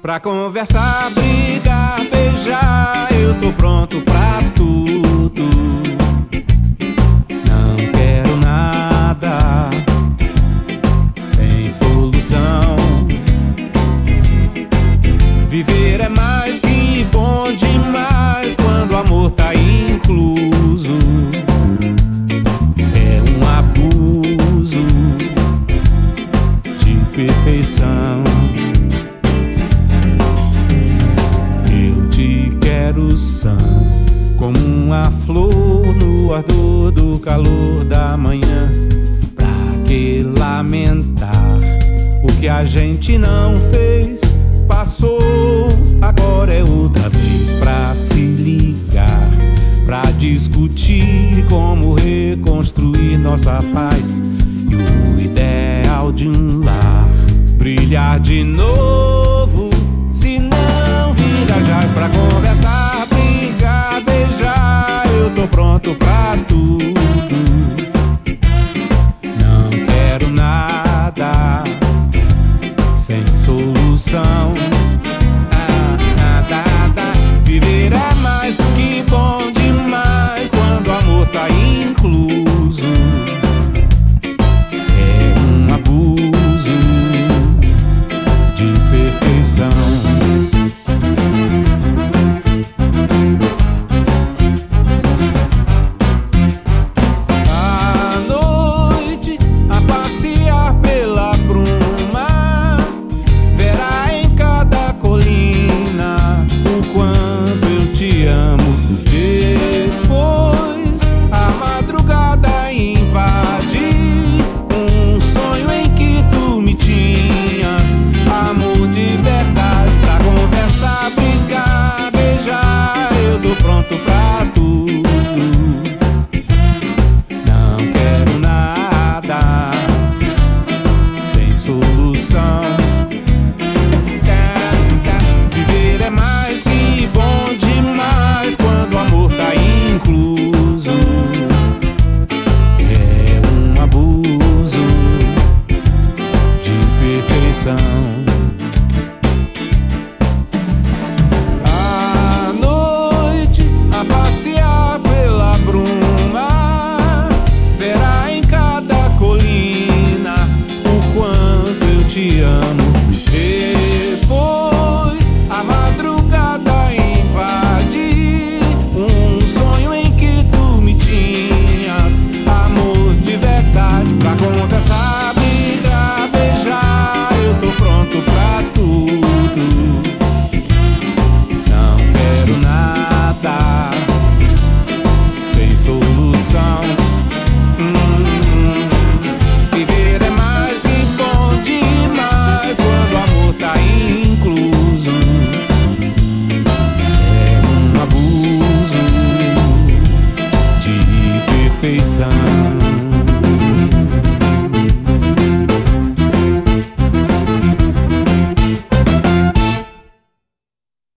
Pra conversar, brigar, beijar, eu tô pronto pra tudo. Não quero nada sem solução. Viver é mais que bom demais quando o amor tá incluso. É um abuso de perfeição. Eu te quero sã, como uma flor no ardor do calor da manhã. Pra que lamentar o que a gente não fez? Passou, agora é outra vez pra se ligar, pra discutir como reconstruir nossa paz e o ideal de um lar. Brilhar de novo, se não vira jaz. Pra conversar, brigar, beijar, eu tô pronto pra tudo. Não quero nada sem solução. Viver é mais que bom demais quando o amor tá incluso. É um abuso de perfeição.